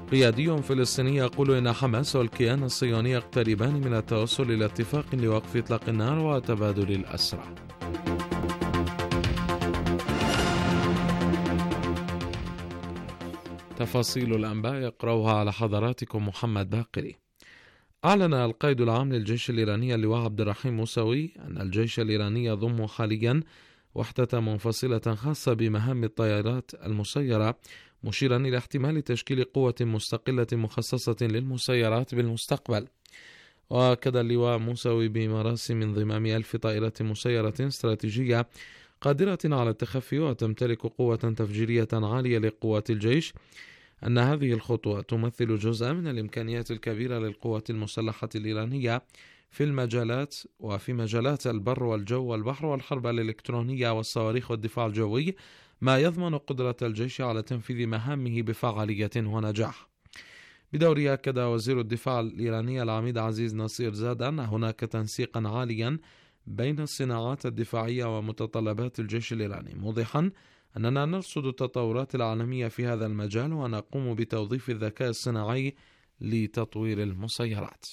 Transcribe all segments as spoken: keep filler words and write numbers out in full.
قيادي فلسطيني يقول إن حماس والكيان الصهيوني يقتربان من التوصل إلى اتفاق لوقف إطلاق النار وتبادل الأسرى. تفاصيل الأنباء يقرأها على حضراتكم محمد باقري. أعلن القائد العام للجيش الإيراني اللواء عبد الرحيم موسوي أن الجيش الإيراني يضم حاليا وحدة منفصلة خاصة بمهام الطائرات المسيرة، مشيرا إلى احتمال تشكيل قوة مستقلة مخصصة للمسيرات بالمستقبل. وأكد اللواء موسوي بمراسم انضمام ألف طائرة مسيرة استراتيجية قادرة على التخفي وتمتلك قوة تفجيرية عالية لقوات الجيش أن هذه الخطوة تمثل جزءا من الإمكانيات الكبيرة للقوات المسلحة الإيرانية في المجالات وفي مجالات البر والجو والبحر والحرب الإلكترونية والصواريخ والدفاع الجوي، ما يضمن قدرة الجيش على تنفيذ مهامه بفعالية ونجاح. بدوره أكد وزير الدفاع الإيراني العميد عزيز نصير زاد أن هناك تنسيقا عاليا بين الصناعات الدفاعية ومتطلبات الجيش الإيراني، موضحا أننا نرصد التطورات العالمية في هذا المجال ونقوم بتوظيف الذكاء الصناعي لتطوير المسيرات.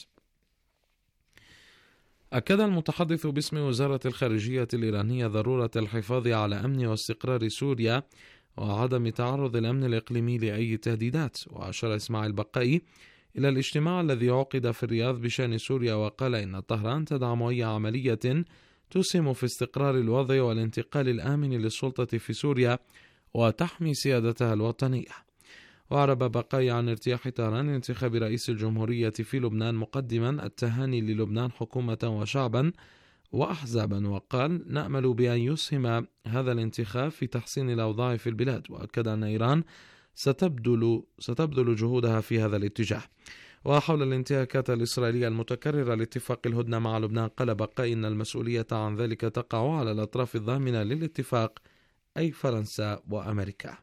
أكد المتحدث باسم وزارة الخارجية الإيرانية ضرورة الحفاظ على أمن واستقرار سوريا وعدم تعرض الأمن الإقليمي لأي تهديدات. وأشار إسماعيل بقائي إلى الاجتماع الذي عقد في الرياض بشأن سوريا، وقال إن طهران تدعم أي عملية تسهم في استقرار الوضع والانتقال الآمن للسلطة في سوريا وتحمي سيادتها الوطنية. وأعرب بقائي عن ارتياح طهران لانتخاب رئيس الجمهورية في لبنان، مقدما التهاني للبنان حكومة وشعبا وأحزابا، وقال نأمل بأن يسهم هذا الانتخاب في تحسين الأوضاع في البلاد. وأكد أن إيران ستبذل ستبذل جهودها في هذا الاتجاه. وحول الانتهاكات الإسرائيلية المتكررة لاتفاق الهدنة مع لبنان، قال بقائي إن المسؤولية عن ذلك تقع على الأطراف الضامنة للاتفاق أي فرنسا وأمريكا.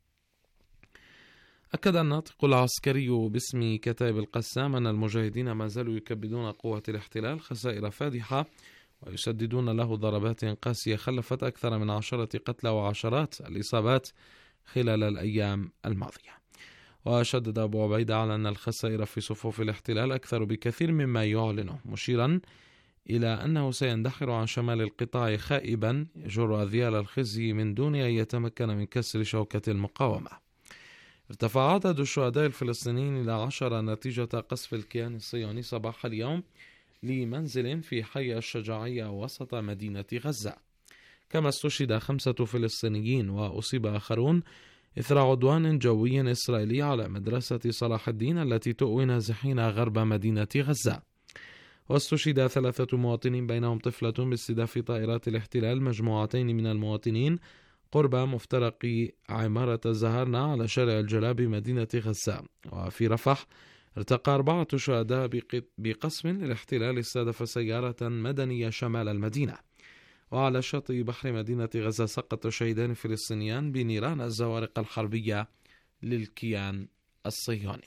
أكد الناطق العسكري باسم كتائب القسام أن المجاهدين ما زالوا يكبدون قوة الاحتلال خسائر فادحة ويسددون له ضربات قاسية خلفت أكثر من عشرة قتلى وعشرات الإصابات خلال الأيام الماضية. وشدد أبو عبيدة على أن الخسائر في صفوف الاحتلال أكثر بكثير مما يعلنه، مشيرا إلى أنه سيندحر عن شمال القطاع خائبا يجر أذيال الخزي من دون أن يتمكن من كسر شوكة المقاومة. ارتفع عدد الشهداء الفلسطينيين إلى عشرة نتيجة قصف الكيان الصهيوني صباح اليوم لمنزل في حي الشجاعية وسط مدينة غزة. كما استشهد خمسة فلسطينيين وأصيب آخرون إثر عدوان جوي إسرائيلي على مدرسة صلاح الدين التي تؤوي نازحين غرب مدينة غزة. واستشهد ثلاثة مواطنين بينهم طفلة باستهداف طائرات الاحتلال مجموعتين من المواطنين قرب مفترق عمارة زهرنا على شارع الجلاء بمدينة غزة. وفي رفح ارتقى أربعة شهداء بقصف للاحتلال استهدف سيارة مدنية شمال المدينة. وعلى شاطئ بحر مدينة غزة سقط شهيدان فلسطينيان بنيران الزوارق الحربية للكيان الصهيوني.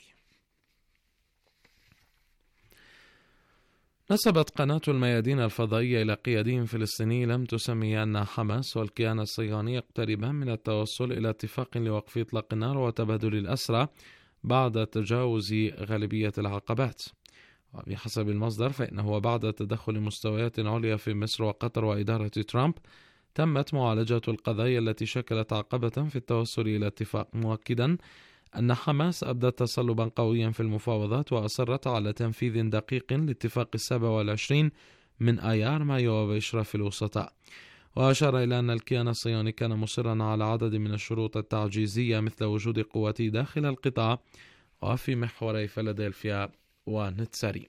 نسبت قناة الميادين الفضائية إلى قيادي فلسطيني لم تسمي أن حماس والكيان الصهيوني يقتربان من التوصل إلى اتفاق لوقف إطلاق النار وتبادل الأسرى بعد تجاوز غالبية العقبات. وبحسب المصدر فإنه بعد تدخل مستويات عليا في مصر وقطر وإدارة ترامب تمت معالجة القضايا التي شكلت عقبة في التوصل إلى اتفاق، مؤكدا أن حماس أبدت تصلبا قويا في المفاوضات وأصرت على تنفيذ دقيق لاتفاق السابع والعشرين من آيار مايو بإشراف الوسطاء. وأشار إلى أن الكيان الصهيوني كان مصرا على عدد من الشروط التعجيزية مثل وجود قوته داخل القطاع وفي محوري فيلادلفيا ونتساريم.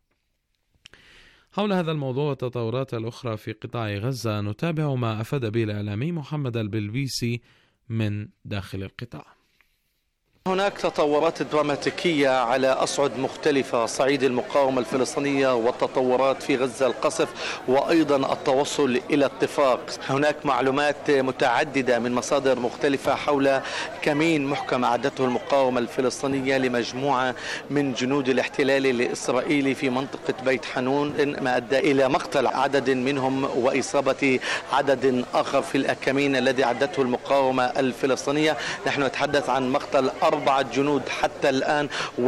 حول هذا الموضوع والتطورات الأخرى في قطاع غزة نتابع ما أفاد به الإعلامي محمد البلبيسي من داخل القطاع. هناك تطورات دراماتيكية على أصعد مختلفة، صعيد المقاومة الفلسطينية والتطورات في غزة، القصف وأيضا التوصل إلى اتفاق. هناك معلومات متعددة من مصادر مختلفة حول كمين محكم أعدته المقاومة الفلسطينية لمجموعة من جنود الاحتلال الإسرائيلي في منطقة بيت حنون، ما أدى إلى مقتل عدد منهم وإصابة عدد آخر في الكمين الذي أعدته المقاومة الفلسطينية. نحن نتحدث عن مقتل أربعة جنود حتى الآن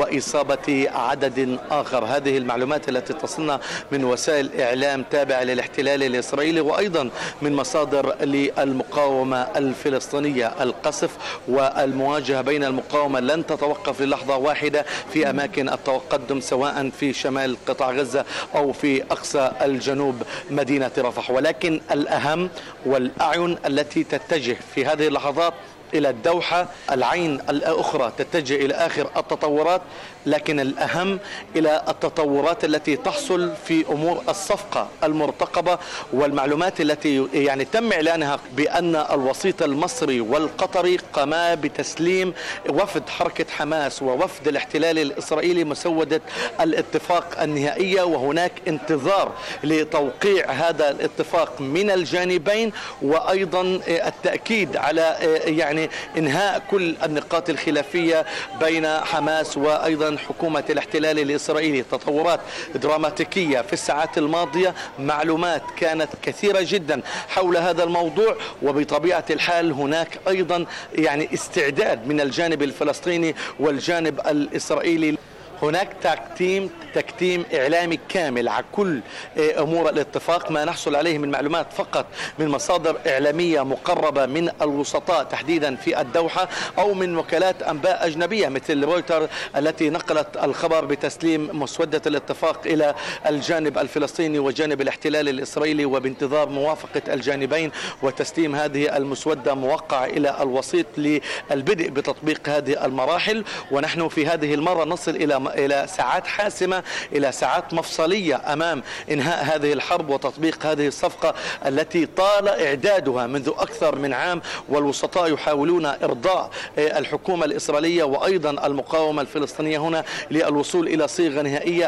وإصابة عدد آخر. هذه المعلومات التي تصلنا من وسائل إعلام تابعة للاحتلال الإسرائيلي وأيضا من مصادر للمقاومة الفلسطينية. القصف والمواجهة بين المقاومة لن تتوقف للحظة واحدة في أماكن التقدم سواء في شمال قطاع غزة أو في أقصى الجنوب مدينة رفح، ولكن الأهم والأعين التي تتجه في هذه اللحظات إلى الدوحة، العين الأخرى تتجه إلى آخر التطورات، لكن الأهم إلى التطورات التي تحصل في أمور الصفقة المرتقبة والمعلومات التي يعني تم إعلانها بأن الوسيط المصري والقطري قاما بتسليم وفد حركة حماس ووفد الاحتلال الإسرائيلي مسودة الاتفاق النهائية، وهناك انتظار لتوقيع هذا الاتفاق من الجانبين، وأيضا التأكيد على يعني إنهاء كل النقاط الخلافية بين حماس وأيضا حكومة الاحتلال الإسرائيلي. تطورات دراماتيكية في الساعات الماضية، معلومات كانت كثيرة جدا حول هذا الموضوع، وبطبيعة الحال هناك أيضا يعني استعداد من الجانب الفلسطيني والجانب الإسرائيلي. هناك تكتيم تكتيم إعلامي كامل على كل أمور الاتفاق. ما نحصل عليه من معلومات فقط من مصادر إعلامية مقربة من الوسطاء تحديدا في الدوحة أو من وكالات أنباء أجنبية مثل رويتر التي نقلت الخبر بتسليم مسودة الاتفاق إلى الجانب الفلسطيني وجانب الاحتلال الإسرائيلي، وبانتظار موافقة الجانبين وتسليم هذه المسودة موقعة إلى الوسيط للبدء بتطبيق هذه المراحل. ونحن في هذه المرة نصل إلى إلى ساعات حاسمة، إلى ساعات مفصلية أمام إنهاء هذه الحرب وتطبيق هذه الصفقة التي طال إعدادها منذ أكثر من عام، والوسطاء يحاولون إرضاء الحكومة الإسرائيلية وأيضا المقاومة الفلسطينية هنا للوصول إلى صيغة نهائية.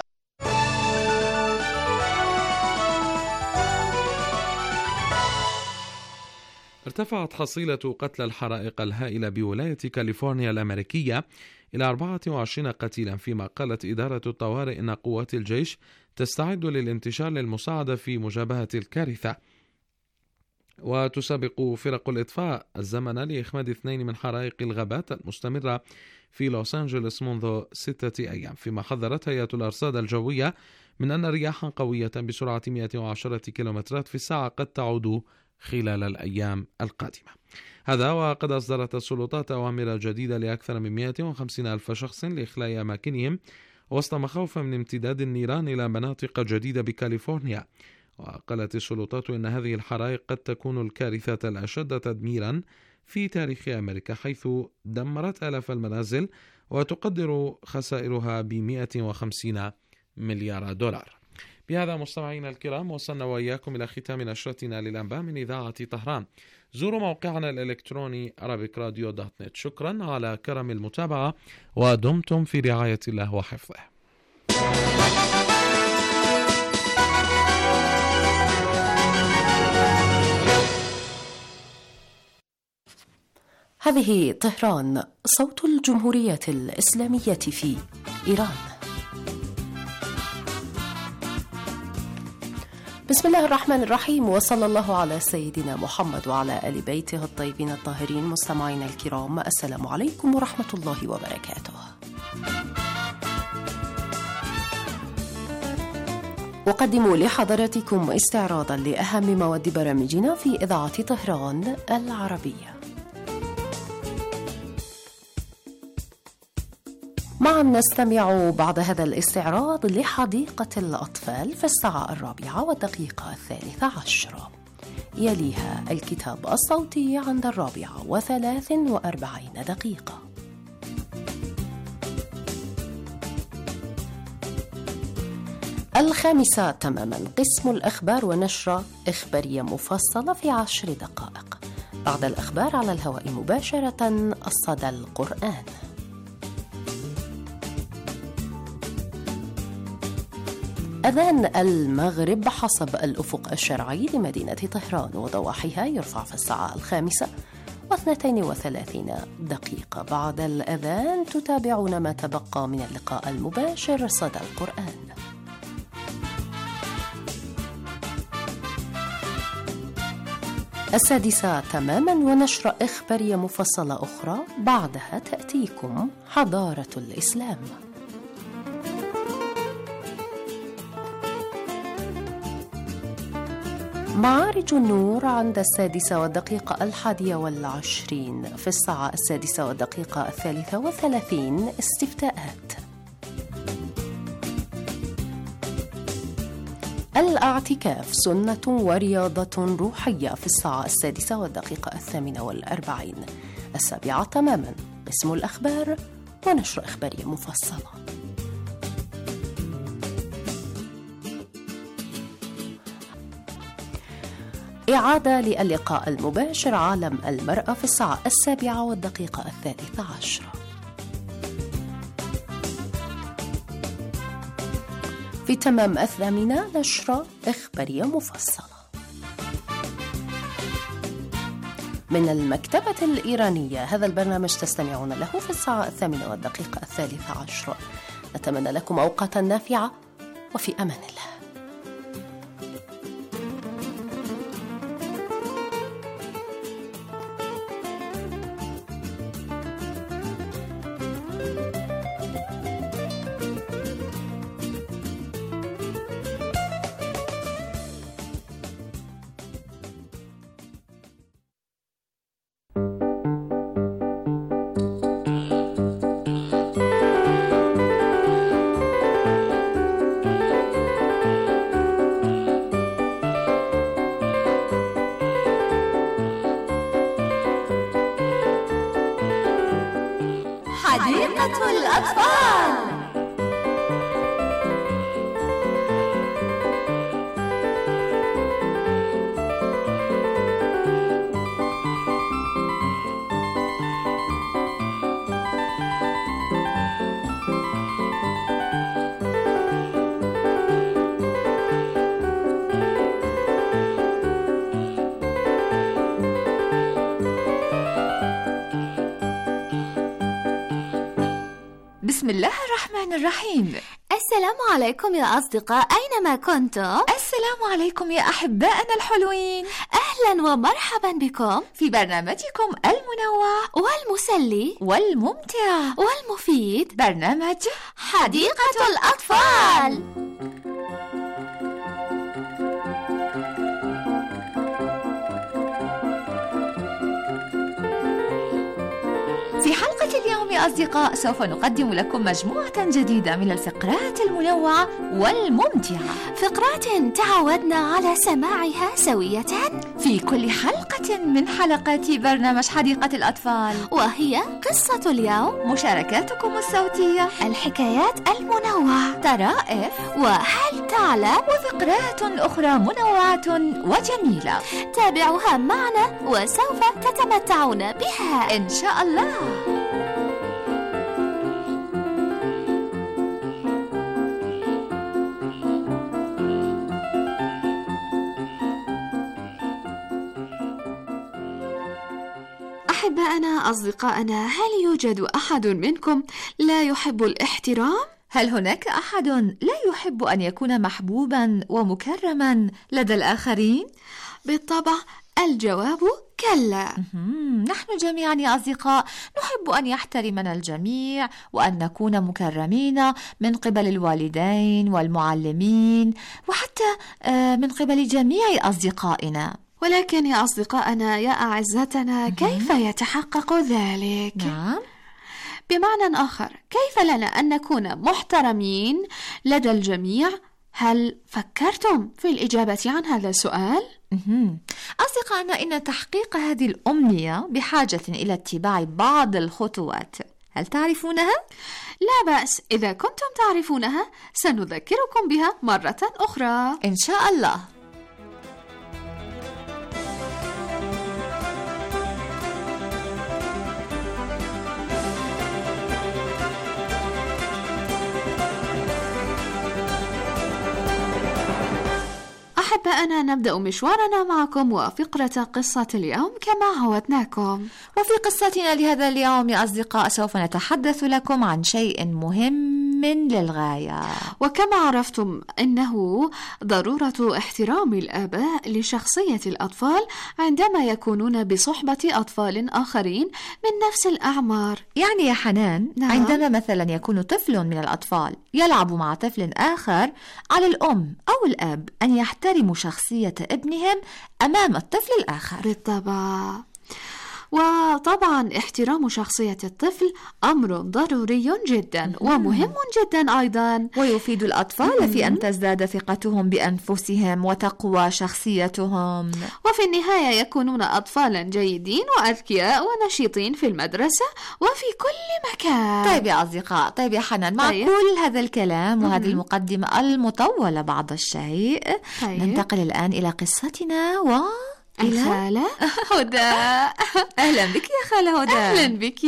ارتفعت حصيلة قتلى الحرائق الهائلة بولاية كاليفورنيا الأمريكية إلى أربعة وعشرين قتيلا، فيما قالت إدارة الطوارئ إن قوات الجيش تستعد للانتشار للمساعدة في مجابهة الكارثة. وتسابق فرق الإطفاء الزمن لإخماد اثنين من حرائق الغابات المستمرة في لوس أنجلوس منذ ستة أيام، فيما حذرت هيئة الأرصاد الجوية من أن رياحا قوية بسرعة مئة وعشرة كيلومترات في الساعة قد تعود خلال الأيام القادمة. هذا وقد أصدرت السلطات أوامر جديدة لأكثر من مئة وخمسين ألف شخص لإخلاء أماكنهم وسط مخاوف من امتداد النيران إلى مناطق جديدة بكاليفورنيا. وقالت السلطات إن هذه الحرائق قد تكون الكارثة الأشد تدميرا في تاريخ أمريكا، حيث دمرت آلاف المنازل وتقدر خسائرها ب مئة وخمسين مليار دولار. بهذا مستمعينا الكرام وصلنا وإياكم إلى ختام نشرتنا للأنباء من إذاعة طهران. زوروا موقعنا الإلكتروني أرابيك راديو دوت نت. شكرا على كرم المتابعة ودمتم في رعاية الله وحفظه. هذه طهران، صوت الجمهورية الإسلامية في إيران. بسم الله الرحمن الرحيم، وصلى الله على سيدنا محمد وعلى آل بيته الطيبين الطاهرين. مستمعينا الكرام، السلام عليكم ورحمة الله وبركاته. أقدم لحضراتكم استعراضا لأهم مواد برامجنا في إذاعة طهران العربية. معا نستمع بعد هذا الاستعراض لحديقة الأطفال في الساعة الرابعة والدقيقة الثالثة عشرة، يليها الكتاب الصوتي عند الرابعة وثلاث وأربعين دقيقة. الخامسة تماما قسم الأخبار ونشرة إخبارية مفصلة في عشر دقائق. بعد الأخبار على الهواء مباشرة الصدى القرآن. أذان المغرب حسب الأفق الشرعي لمدينة طهران وضواحيها يرفع في الساعة الخامسة واثنتين وثلاثين دقيقة. بعد الأذان تتابعون ما تبقى من اللقاء المباشر صدى القرآن. السادسة تماما ونشرة إخبارية مفصلة أخرى، بعدها تأتيكم حضارة الإسلام. معارج النور عند السادسة والدقيقة الحادية والعشرين، في الساعة السادسة والدقيقة الثالثة والثلاثين استفتاءات. الاعتكاف سنة ورياضة روحية، في الساعة السادسة والدقيقة الثامنة والأربعين. السابعة تماما قسم الأخبار ونشر إخبارية مفصلة. إعادة للقاء المباشر عالم المرأة في الساعة السابعة والدقيقة الثالثة عشرة. في تمام الثامنة نشرة إخبارية مفصلة. من المكتبة الإيرانية، هذا البرنامج تستمعون له في الساعة الثامنة والدقيقة الثالثة عشرة. نتمنى لكم أوقاتا نافعة وفي أمان الله. حديقة الأطفال. بسم الله الرحمن الرحيم. السلام عليكم يا أصدقاء، أينما كنتم. السلام عليكم يا أحبائنا الحلوين. أهلا ومرحبا بكم في برنامجكم المنوع والمسلي والممتع والمفيد، برنامج حديقة الأطفال. في حلقة اليوم يا أصدقاء سوف نقدم لكم مجموعة جديدة من الفقرات المنوعة والممتعة، فقرات تعودنا على سماعها سوية في كل حلقة من حلقات برنامج حديقة الأطفال، وهي قصة اليوم، مشاركاتكم الصوتية، الحكايات المنوعة، طرائف، وهل تعلم، وفقرات أخرى منوعة وجميلة. تابعوها معنا وسوف تتمتعون بها إن شاء الله. أحبائنا أصدقائنا، هل يوجد أحد منكم لا يحب الاحترام؟ هل هناك أحد لا يحب أن يكون محبوبا ومكرما لدى الآخرين؟ بالطبع الجواب كلا. نحن جميعا يا أصدقاء نحب أن يحترمنا الجميع، وأن نكون مكرمين من قبل الوالدين والمعلمين، وحتى من قبل جميع أصدقائنا. ولكن يا أصدقائنا يا أعزتنا، كيف يتحقق ذلك؟ نعم. بمعنى آخر، كيف لنا أن نكون محترمين لدى الجميع؟ هل فكرتم في الإجابة عن هذا السؤال؟ أصدقائنا، إن تحقيق هذه الأمنية بحاجة إلى اتباع بعض الخطوات. هل تعرفونها؟ لا بأس، إذا كنتم تعرفونها سنذكركم بها مرة أخرى إن شاء الله. أحبائنا، نبدأ مشوارنا معكم وفقرة قصة اليوم كما عودناكم. وفي قصتنا لهذا اليوم يا أصدقاء سوف نتحدث لكم عن شيء مهم للغاية. وكما عرفتم أنه ضرورة احترام الآباء لشخصية الأطفال عندما يكونون بصحبة أطفال آخرين من نفس الأعمار. يعني يا حنان، نعم. عندما مثلا يكون طفل من الأطفال يلعب مع طفل آخر، على الأم أو الأب أن يحترموا شخصية ابنهم أمام الطفل الآخر. بالطبع. وطبعا احترام شخصية الطفل أمر ضروري جدا ومهم جدا أيضا، ويفيد الأطفال في أن تزداد ثقتهم بأنفسهم وتقوى شخصيتهم، وفي النهاية يكونون أطفالا جيدين وأذكياء ونشيطين في المدرسة وفي كل مكان. طيب يا أصدقاء، طيب يا حنان، مع طيب. كل هذا الكلام وهذه المقدمة المطولة بعض الشيء، طيب. ننتقل الآن إلى قصتنا و الخالة هدى. أهلا بك يا خالة هدى. أهلا بك.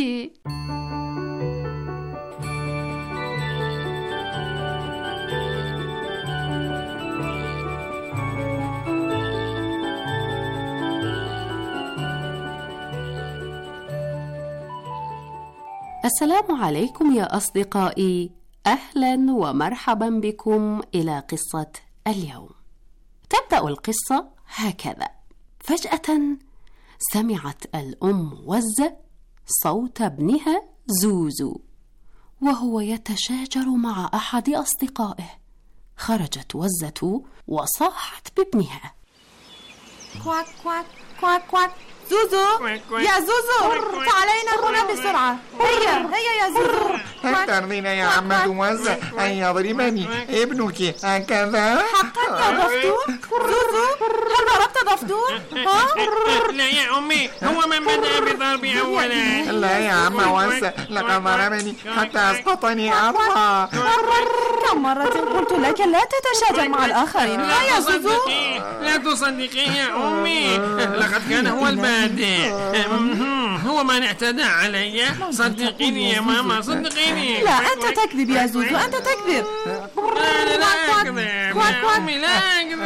السلام عليكم يا أصدقائي، أهلا ومرحبا بكم إلى قصة اليوم. تبدأ القصة هكذا: فجأة سمعت الأم وزة صوت ابنها زوزو وهو يتشاجر مع أحد أصدقائه. خرجت وزة وصاحت بابنها: كواك كواك كواك كواك زوزو، يا زوزو تعالينا هنا بسرعة. هيا هيا يا زوزو. هل ترضين يا عمة وزة أن يضربني ابنك هكذا؟ حقا يا ضفدوع؟ زوزو، هل ضربت ضفدوع؟ ها؟ لا يا أمي، هو من بدأ بضربي أولا. لا يا عمة وزة، لقد ضربني حتى أسقطني أرضا. كم مرة قلت لك لا تتشاجر مع الآخرين. ها يا زوزو؟ لا تصدقي يا أمي، لقد كان هو البادئ، هو من اعتدى علي. صدقيني يا ماما، صدقيني. لا، أنت تكذب يا زوزو، أنت تكذب. أنا لا أكذب يا أمي، لا أكذب.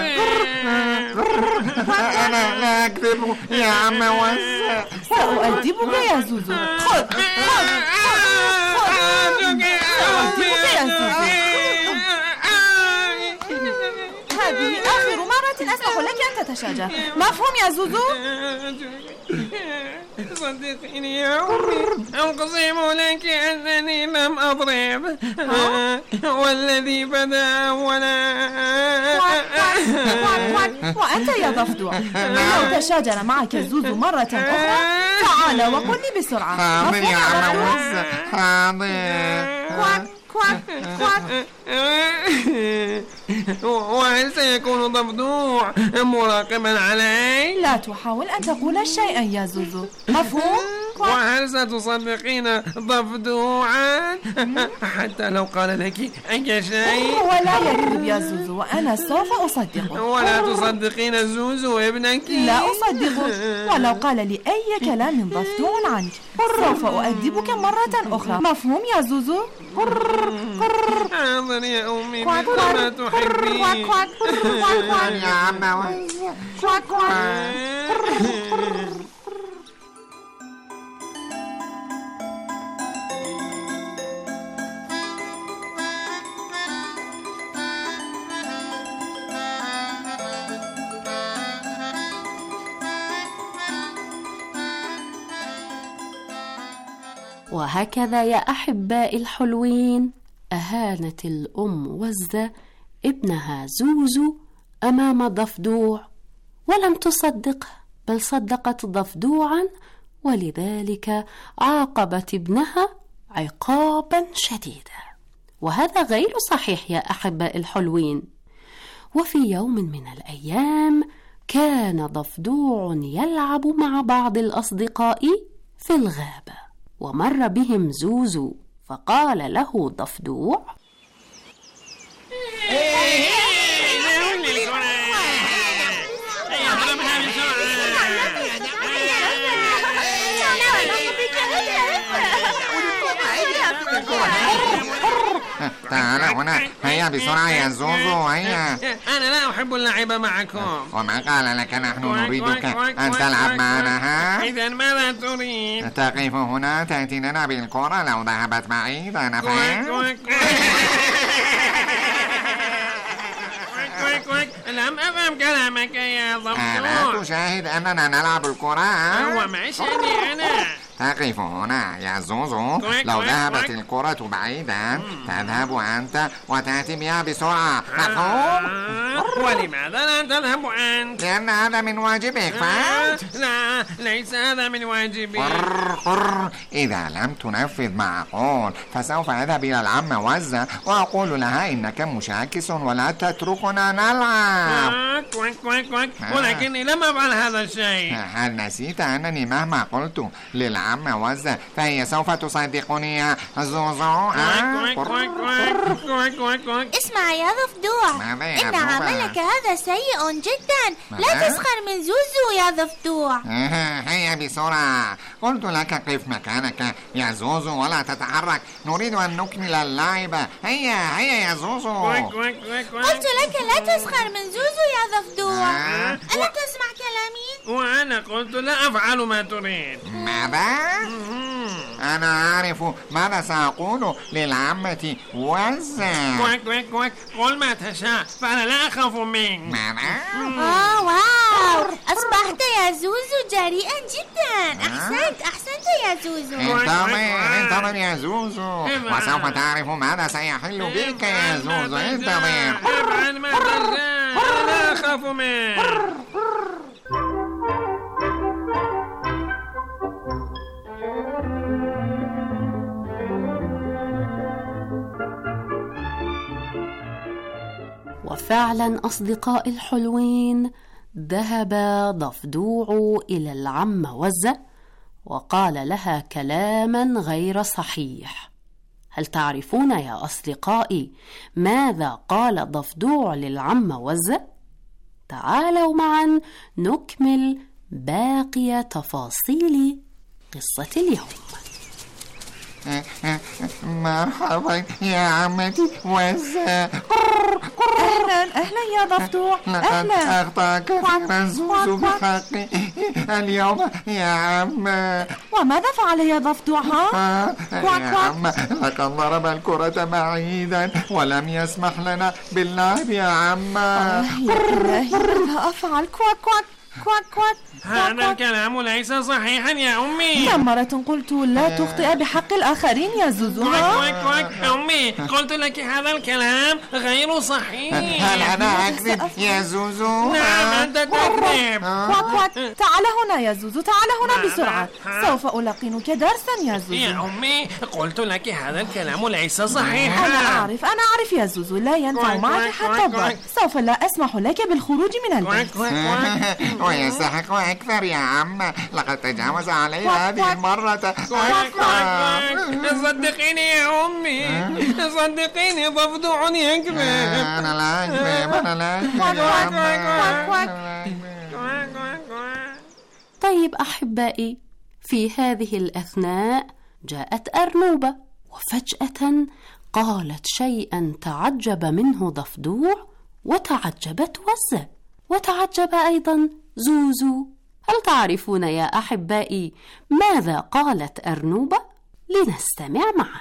أنا لا أكذب يا عمة وزة. سأؤدبك يا زوزو. خذ خذ سأؤدبك يا زوزو. هذه آخر مرة أسمح لك أن تتشاجر، مفهوم يا زوزو؟ صدقيني يا أمي، أقسم لك أنني لم أضرب، والذي بدأ أولا. وأنت يا ضفدوع، لو تشاجر معك زوزو مرة أخرى تعال وقل لي بسرعة. حاضر يا عمة وزة، حاضر. كواك كواك كواك. وهل سيكون ضفدوع مراقبا علي؟ لا تحاول أن تقول شيئا يا زوزو، مفهوم؟ وهل ستصدقين ضفدوعا حتى لو قال لك أي شيء؟ هو لا يكذب يا زوزو وأنا سوف أصدقه. ولا تصدقين زوزو ابنك؟ لا أصدقه، ولو قال لي أي كلام من ضفدوع عنك سوف أؤدبك مرة أخرى، مفهوم يا زوزو؟ حاضر يا أمي، مثل ما تحبين. يا عمة وزة. وهكذا يا أحبائي الحلوين أهانت الأم وزة ابنها زوزو أمام ضفدوع، ولم تصدقه بل صدقت ضفدوعا، ولذلك عاقبت ابنها عقابا شديدا. وهذا غير صحيح يا أحبائي الحلوين. وفي يوم من الأيام كان ضفدوع يلعب مع بعض الأصدقاء في الغابة، ومر بهم زوزو فقال له ضفدوع: تعال هنا، هيا بسرعة يا زوزو، هيا. أنا لا أحب اللعب معكم. وما قال لك نحن نريدك أن تلعب معنا؟ ها؟ إذا ماذا تريد؟ تقف هنا تأتي لنا بالكرة لو ذهبت بعيدا، فهمت؟ لم أفهم كلامك يا ضفدع. ألا تشاهد أننا نلعب الكرة؟ وما شأني أنا؟ تقف هنا يا زوزو، لو ذهبت الكرة بعيدا تذهب أنت وتأتي بها بسرعة، مفهوم؟ ولماذا لا تذهب أنت؟ لأن هذا من واجبك، فهمت؟ لا، ليس هذا من واجبي. قر قر إذا لم تنفذ ما أقول فسوف أذهب إلى العمة وزة وأقول لها إنك مشاكس ولا تتركنا نلعب. كويك كويك كويك، ولكني لم أفعل هذا الشيء. هل نسيت أنني مهما قلت للعمة وزة فهي سوف تصدقني يا زوزو؟ كويك كويك كويك كويك كويك كويك. اسمع يا ضفدوع، إن عملك هذا سيء جدا. لا تسخر من زوزو يا ضفدوع. هيا بسرعة، قلت لك قف مكانك يا زوزو ولا تتحرك، نريد أن نكمل اللعب. هيا هيا يا زوزو. قلت لك لا تسخر من زوزو يا ضفدوع. ألا تسمع كلامي؟ وأنا قلت لا أفعل ما تريد. ماذا؟ أنا أعرف ماذا سأقول للعمة وزة. كويك كويك كويك، قل ما تشاء فأنا لا أخاف منك. ماذا؟ آه واو، أصبحت يا زوزو جريئا جدا. أحسنت أحسنت يا زوزو. انتظر انتظر يا زوزو وسوف تعرف ماذا سيحل بك يا زوزو. انتظر. افعل ما تشاء، لا أخاف منك. وفعلا أصدقائي الحلوين، ذهب ضفدوع إلى العمة وزة وقال لها كلاما غير صحيح. هل تعرفون يا أصدقائي ماذا قال ضفدوع للعمة وزة؟ تعالوا معا نكمل باقي تفاصيل قصة اليوم. مرحبا يا عمتي وزة. أهلا أهلا يا ضفدوع. أهلا. أخطأ كثيرا زوزو بحقي اليوم يا عم. وماذا فعل يا ضفدوع؟ ها؟ يا عم لقد ضرب الكرة بعيدا ولم يسمح لنا باللعب يا عم. ماذا أفعل؟ كواك كواك كواك كواك. هذا الكلام ليس صحيحا يا أمي. كم مرة قلت لا تخطئ بحق الآخرين يا زوزو. كويك كويك أمي، قلت لك هذا الكلام غير صحيح. هل أنا أكذب يا زوزو؟ نعم أنت تكذب. كواك كواك، تعال هنا يا زوزو، تعال هنا بسرعة، سوف ألقنك درسا يا زوزو. يا أمي قلت لك هذا الكلام ليس صحيحا. أنا أعرف أنا أعرف يا زوزو، لا ينفع معك حتى الضرب. سوف لا أسمح لك بالخروج من البيت. ويستحق أكثر يا عم، لقد تجاوز علي هذه المرة. صدقيني يا أمي، صدقيني ضفدع يكذب. أنا لا أكذب أنا لا أكذب يا عم. طيب أحبائي، في هذه الأثناء جاءت أرنوبة وفجأة قالت شيئا تعجب منه ضفدوع وتعجبت وزة وتعجب أيضا زوزو. هل تعرفون يا أحبائي ماذا قالت أرنوبة؟ لنستمع معا.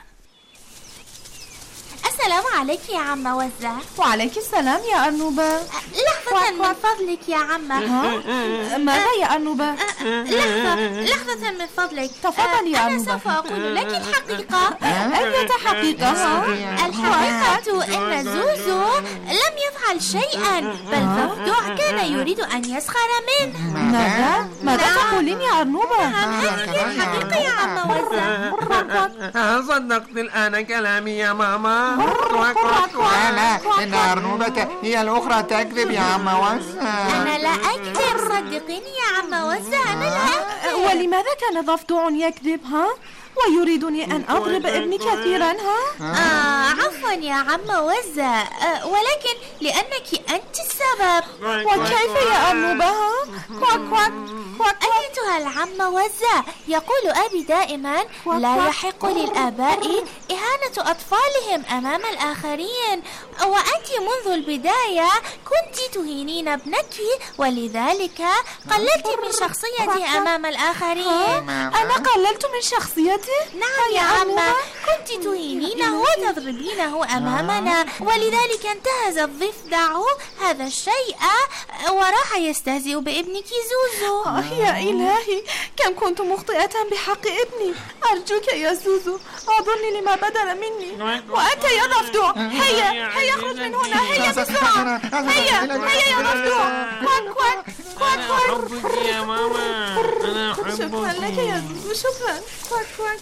السلام عليك يا عمة وزة. وعليك السلام يا أرنوبة. لحظة من فضلك يا عمة. ماذا يا أرنوبة؟ لحظة لحظة من فضلك. تفضل يا أرنوبة. أنا سوف أقول لك الحقيقة. أية حقيقة؟ الحقيقة أن زوزو لم يفعل شيئا، بل ضفدوع كان يريد أن يسخر منه. ماذا؟ ماذا تقولين يا أرنوبة؟ هذه الحقيقة يا عمة وزة. هل صدقت الآن كلامي يا ماما؟ لا لا، إن أرنوبة هي الأخرى تكذب يا عم وزة. أنا لا أكذب، صدقيني يا عم وزة، أنا لا أكذب. ولماذا كان ضفدع يكذب ها؟ ويريدني أن أضرب ابني كثيرا ها؟ آه عفوا عفوا يا عم وزة، أه ولكن لأنك أنت السبب. وكيف يا أم بها؟ كواك كواك كواك. أيتها العم وزة، يقول أبي دائما لا يحق للآباء إهانة أطفالهم أمام الآخرين، وأنت منذ البداية كنت تهينين ابنك، ولذلك قللت من شخصيته أمام الآخرين. أنا قللت من شخصيته؟ نعم يا عمة، كنت تهينينه وتضربينه أمامنا، ولذلك انتهز الضفدع هذا الشيء وراح يستهزئ بابنك زوزو. آه يا إلهي، كم كنت مخطئة بحق ابني. أرجوك يا زوزو اعذرني لما بدل مني. وأنت يا ضفدع، هيا هيا اخرج من هنا، هيا بسرعة، هيا هيا يا ضفدع. كواك كواك كواك كواك. أحبك يا ماما، أنا أحبك. شكرا لك يا زوزو، شكرا. كواك كواك.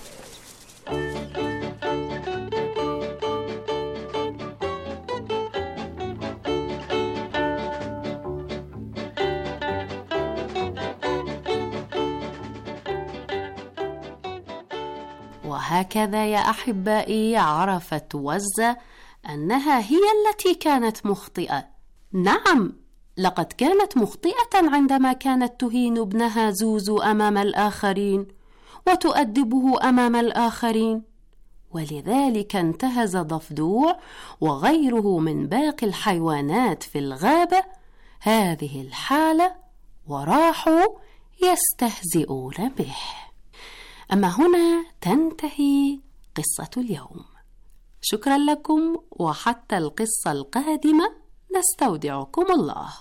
وهكذا يا أحبائي عرفت وزة أنها هي التي كانت مخطئة. نعم، لقد كانت مخطئة عندما كانت تهين ابنها زوزو أمام الآخرين وتؤدبه أمام الآخرين، ولذلك انتهز ضفدوع وغيره من باقي الحيوانات في الغابة هذه الحالة وراحوا يستهزئون به. أما هنا تنتهي قصة اليوم. شكرا لكم، وحتى القصة القادمة نستودعكم الله.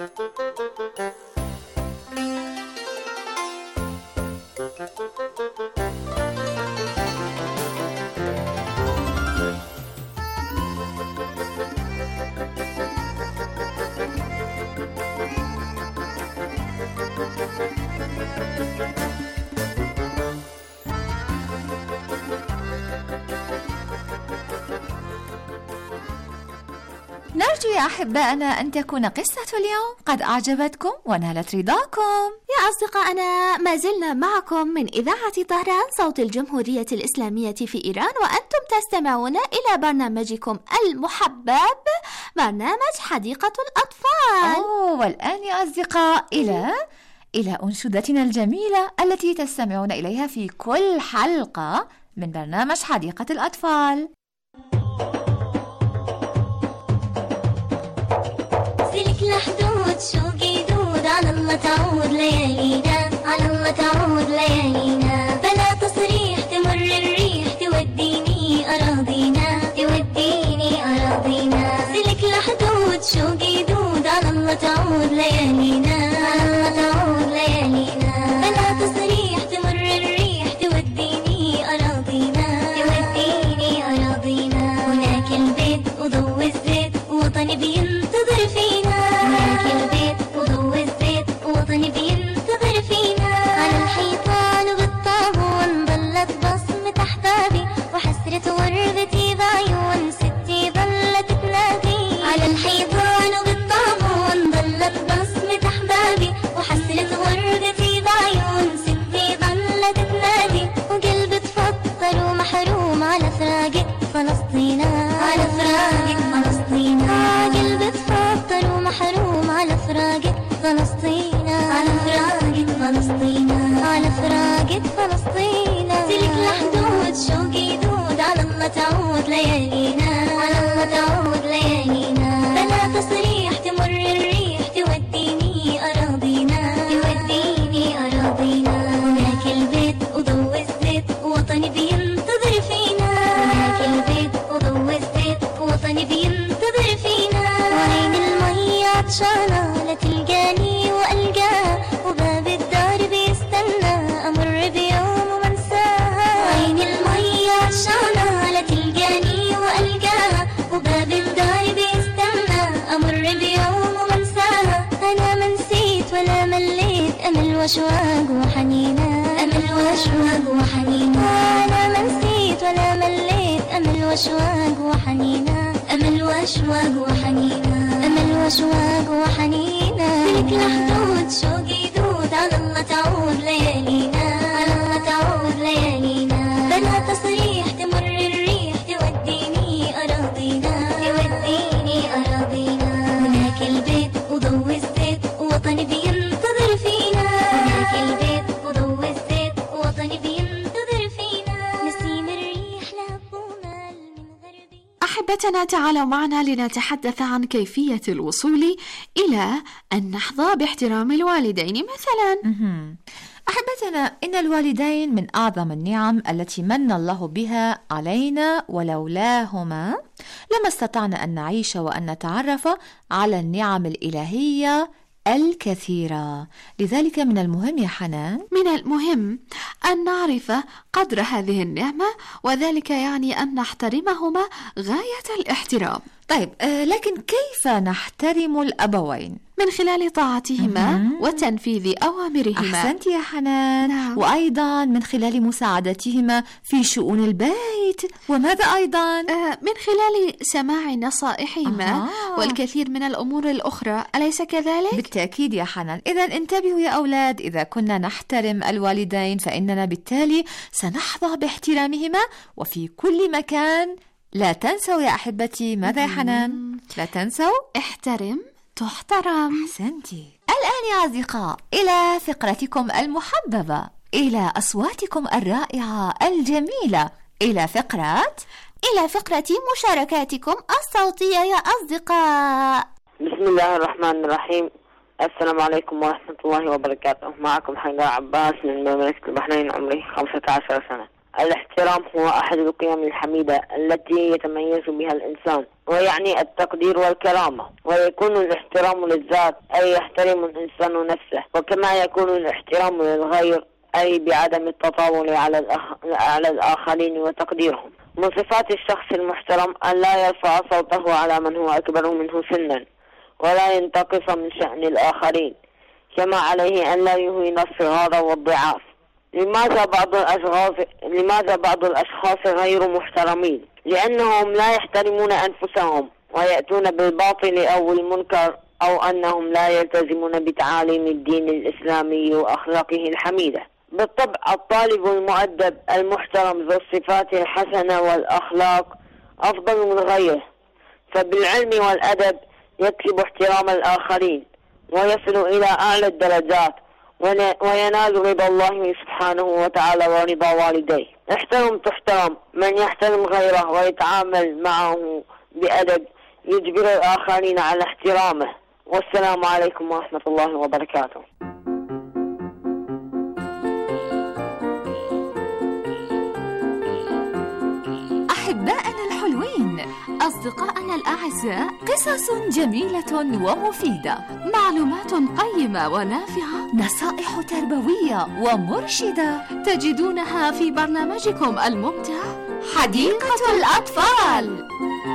نرجو يا أحبائنا أن تكون قصة اليوم قد أعجبتكم ونالت رضاكم. يا أصدقائنا، ما زلنا معكم من إذاعة طهران صوت الجمهورية الإسلامية في إيران، وأنتم تستمعون إلى برنامجكم المحبب، برنامج حديقة الأطفال. أوه، والآن يا أصدقاء إلى إلى أنشودتنا الجميلة التي تستمعون إليها في كل حلقة من برنامج حديقة الأطفال. سلك لحدود شوقي دود، على الله تعود ليالينا، على الله تعود ليالينا، بلا تصريح تمر الريح توديني أراضينا، توديني أراضينا. سلك لحدود شوقي دود، على الله تعود ليالينا، على الله تعود ليالينا، بلا تصريح تمر الريح توديني أراضينا، توديني أراضينا. هناك البيت وضوء الزيت وطني بينتظر فينا، هناك البيت وضوء الزيت وطني بينتظر فينا. على الحيطان وبالطابون ظلت بصمة أحبابي، وحسرة وردتي بعيون ستي ظلت تنادي. على الحيطان وبالطابون ظلت بصمة أحبابي، وحسرة وردتي بعيون ستي ظلت تنادي. وقلبي تفطر ومحروم على فراقك فلسطينا، على فراقك فلسطينا. قلبي تفطر ومحروم على فراقك فلسطينا، على فراقك فلسطينا، على فراقك فلسطينا. سلك لحدود شوقي دود، على الله تعود ليالينا، على الله تعود ليالينا، بلا تصريح تمر الريح توديني أراضينا، توديني أراضينا. هناك البيت وضوء الزيت وطني بينتظر فينا، هناك البيت وضوء الزيت وطني بينتظر فينا. وعين المية عطشانة لا تلقاني وألقاها، وباب الدار بيستنى أمر بيوم ومنساها. وعين المية عطشانة لا تلقاني وألقاها، وباب الدار بيستنى أمر بيوم ومنساها. أنا ما نسيت ولا مليت، أمل وأشواق وحنينة، أمل وأشواق وحنينة. أنا ما نسيت ولا مليت، أمل وأشواق وحنينة، أمل وأشواق وحنينة، أمل وأشواق وحنينة. سلك لحدود شوقي دود، على الله تعود ليالينا، على الله تعود ليالينا، بلا تصريح تمر الريح توديني أراضي. أحبتنا تعالوا معنا لنتحدث عن كيفية الوصول إلى أن نحظى باحترام الوالدين مثلا. أحبتنا، إن الوالدين من أعظم النعم التي من الله بها علينا، ولولاهما لما استطعنا أن نعيش وأن نتعرف على النعم الإلهية الكثيرة. لذلك من المهم يا حنان من المهم أن نعرف قدر هذه النعمة، وذلك يعني أن نحترمهما غاية الاحترام. طيب آه لكن كيف نحترم الأبوين؟ من خلال طاعتهما مم. وتنفيذ أوامرهما. أحسنت يا حنان. نعم. وأيضا من خلال مساعدتهما في شؤون البيت. وماذا أيضا؟ آه من خلال سماع نصائحهما آه. والكثير من الأمور الأخرى، أليس كذلك؟ بالتأكيد يا حنان. إذا انتبهوا يا أولاد، إذا كنا نحترم الوالدين فإننا بالتالي سنحظى باحترامهما وفي كل مكان. لا تنسوا يا أحبتي، ماذا يا حنان؟ لا تنسوا احترم تحترم. أحسنتي. الآن يا أصدقاء إلى فقرتكم المحببة، إلى أصواتكم الرائعة الجميلة، إلى فقرة إلى فقرة مشاركاتكم الصوتية يا أصدقاء. بسم الله الرحمن الرحيم. السلام عليكم ورحمة الله وبركاته. معكم حيدر عباس من مملكة البحرين، عمري خمسة عشر سنة. الاحترام هو أحد القيم الحميدة التي يتميز بها الإنسان، ويعني التقدير والكرامة. ويكون الاحترام للذات أي يحترم الإنسان نفسه، وكما يكون الاحترام للغير أي بعدم التطاول على, الأخ... على الآخرين وتقديرهم. من صفات الشخص المحترم أن لا يرفع صوته على من هو أكبر منه سنا، ولا ينتقص من شأن الآخرين، كما عليه أن لا يهين الصغار والضعاف. لماذا بعض الأشخاص لماذا بعض الأشخاص غير محترمين؟ لأنهم لا يحترمون أنفسهم ويأتون بالباطل أو المنكر، أو أنهم لا يلتزمون بتعاليم الدين الإسلامي وأخلاقه الحميدة. بالطبع الطالب المؤدب المحترم ذو الصفات الحسنة والأخلاق أفضل من غيره، فبالعلم والأدب يكسب احترام الآخرين ويصل إلى أعلى الدرجات، وينال رضا الله سبحانه وتعالى ورضا والديه. احترم تحترم. من يحترم غيره ويتعامل معه بأدب يجبر الآخرين على احترامه. والسلام عليكم ورحمة الله وبركاته. أحبائنا الحلوين، أصدقائنا الأعزاء، قصص جميلة ومفيدة، معلومات قيمة ونافعة، نصائح تربوية ومرشدة تجدونها في برنامجكم الممتع حديقة الأطفال.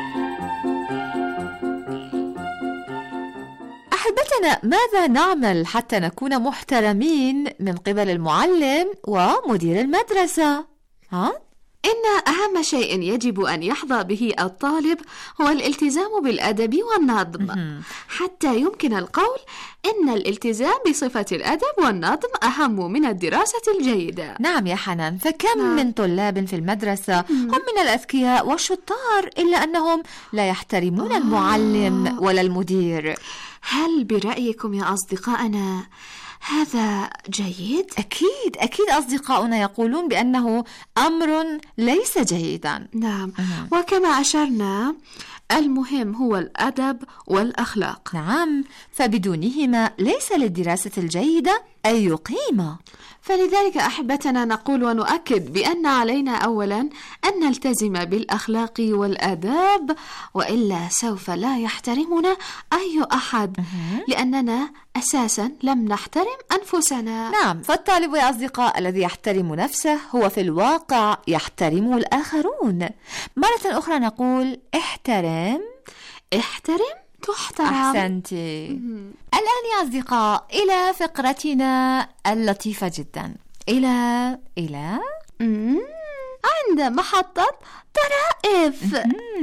أحبتنا، ماذا نعمل حتى نكون محترمين من قبل المعلم ومدير المدرسة؟ ها؟ إن أهم شيء يجب أن يحظى به الطالب هو الالتزام بالأدب والنظم، حتى يمكن القول إن الالتزام بصفة الأدب والنظم أهم من الدراسة الجيدة. نعم يا حنان، فكم نعم. من طلاب في المدرسة مم. هم من الأذكياء والشطار، إلا أنهم لا يحترمون آه. المعلم ولا المدير. هل برأيكم يا أصدقائنا هذا جيد؟ أكيد أكيد أصدقاؤنا يقولون بأنه أمر ليس جيدا. نعم أه. وكما أشرنا المهم هو الأدب والأخلاق. نعم، فبدونهما ليس للدراسة الجيدة أي قيمة. فلذلك أحبتنا نقول ونؤكد بأن علينا أولا أن نلتزم بالأخلاق والآداب، وإلا سوف لا يحترمنا أي أحد، لأننا أساسا لم نحترم أنفسنا. نعم، فالطالب يا أصدقاء الذي يحترم نفسه هو في الواقع يحترم الآخرون. مرة أخرى نقول احترم احترم تحترم. أحسنتي. الآن يا أصدقاء إلى فقرتنا اللطيفة جدا، إلى إلى عند محطة طرائف.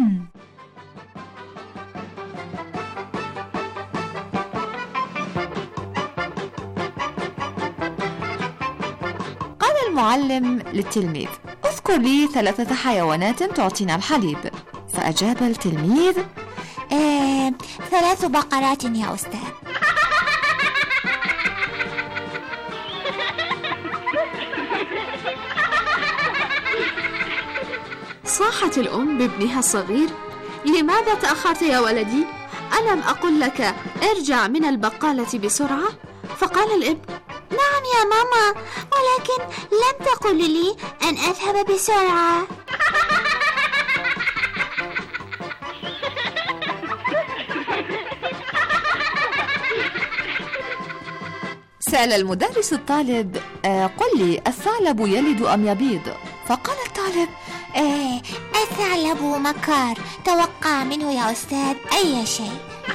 قال المعلم للتلميذ: اذكر لي ثلاثة حيوانات تعطينا الحليب. فأجاب التلميذ: آه، ثلاث بقرات يا أستاذ. صاحت الأم بابنها الصغير: لماذا تأخرت يا ولدي؟ ألم أقل لك ارجع من البقالة بسرعة؟ فقال الابن: نعم يا ماما، ولكن لم تقل لي أن أذهب بسرعة. سأل المدرس الطالب: آه قل لي، الثعلب يلد أم يبيض؟ فقال الطالب: آه الثعلب مكار، توقع منه يا أستاذ أي شيء.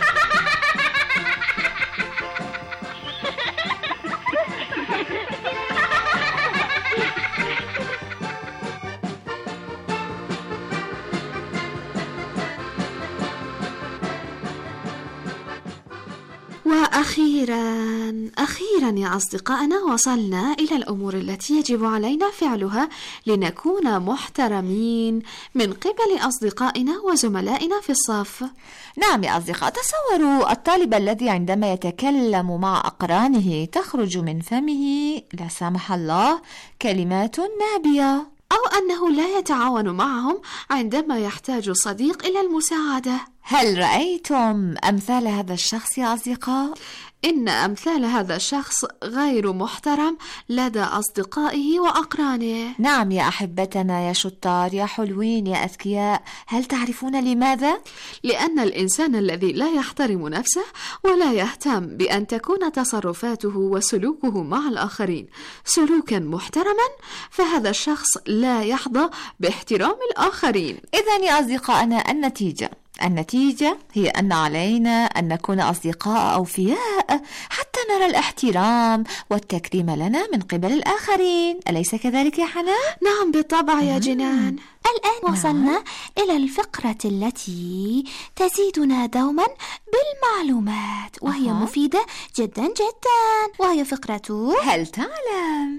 وأخيرا أخيرا يا أصدقائنا وصلنا إلى الأمور التي يجب علينا فعلها لنكون محترمين من قبل أصدقائنا وزملائنا في الصف. نعم يا أصدقاء، تصوروا الطالب الذي عندما يتكلم مع أقرانه تخرج من فمه لا سمح الله كلمات نابية، أو أنه لا يتعاون معهم عندما يحتاج صديق إلى المساعدة. هل رأيتم أمثال هذا الشخص يا أصدقاء؟ إن أمثال هذا الشخص غير محترم لدى أصدقائه وأقرانه. نعم يا أحبتنا، يا شطار، يا حلوين، يا أذكياء. هل تعرفون لماذا؟ لأن الإنسان الذي لا يحترم نفسه ولا يهتم بأن تكون تصرفاته وسلوكه مع الآخرين سلوكا محترما، فهذا الشخص لا يحظى باحترام الآخرين. إذن يا أصدقائنا النتيجة النتيجة هي أن علينا أن نكون أصدقاء أوفياء حتى نرى الاحترام والتكريم لنا من قبل الآخرين، أليس كذلك يا حنان؟ نعم بالطبع يا جنان. الآن وصلنا إلى الفقرة التي تزيدنا دوما بالمعلومات، وهي أه. مفيدة جدا جدا، وهي فقرة هل تعلم؟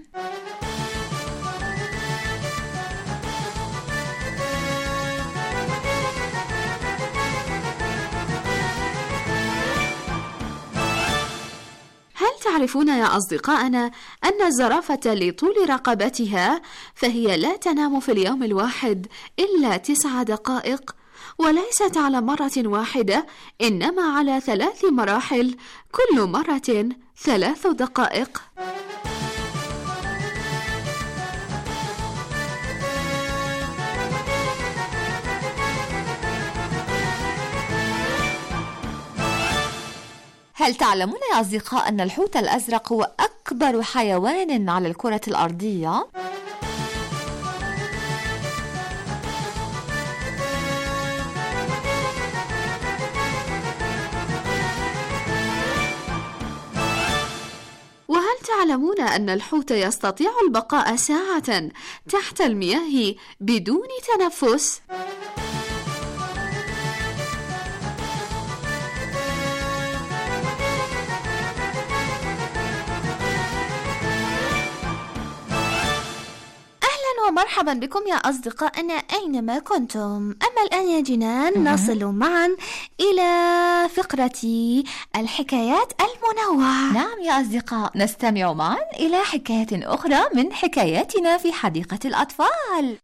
هل تعرفون يا أصدقائنا أن الزرافة لطول رقبتها فهي لا تنام في اليوم الواحد إلا تسع دقائق، وليست على مرة واحدة إنما على ثلاث مراحل، كل مرة ثلاث دقائق. هل تعلمون يا أصدقاء أن الحوت الأزرق هو أكبر حيوان على الكرة الأرضية؟ وهل تعلمون أن الحوت يستطيع البقاء ساعة تحت المياه بدون تنفس؟ ومرحبا بكم يا أصدقائنا أينما كنتم. أما الآن يا جنان نصل معا إلى فقرة الحكايات المنوعة. نعم يا أصدقاء، نستمع معا إلى حكاية أخرى من حكاياتنا في حديقة الأطفال.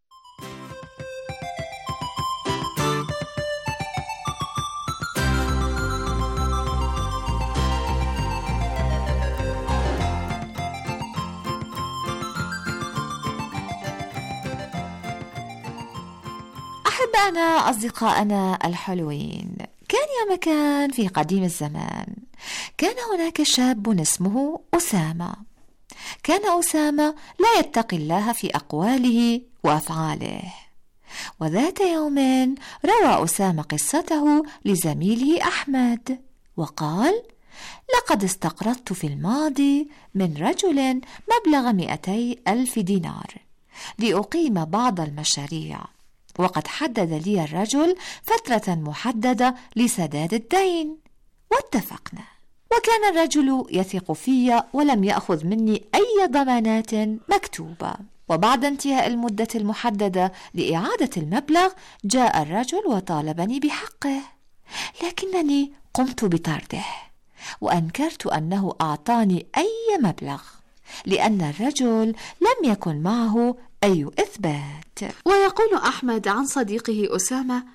أحبائنا أصدقائنا الحلوين، كان يا مكان في قديم الزمان كان هناك شاب اسمه أسامة. كان أسامة لا يتقي الله في أقواله وأفعاله، وذات يوم روى أسامة قصته لزميله أحمد وقال: لقد استقرضت في الماضي من رجل مبلغ مئتي ألف دينار لأقيم بعض المشاريع، وقد حدد لي الرجل فترة محددة لسداد الدين، واتفقنا. وكان الرجل يثق في ولم يأخذ مني أي ضمانات مكتوبة. وبعد انتهاء المدة المحددة لإعادة المبلغ جاء الرجل وطالبني بحقه، لكنني قمت بطرده وأنكرت أنه أعطاني أي مبلغ، لأن الرجل لم يكن معه أي إثبات. ويقول أحمد عن صديقه أسامة: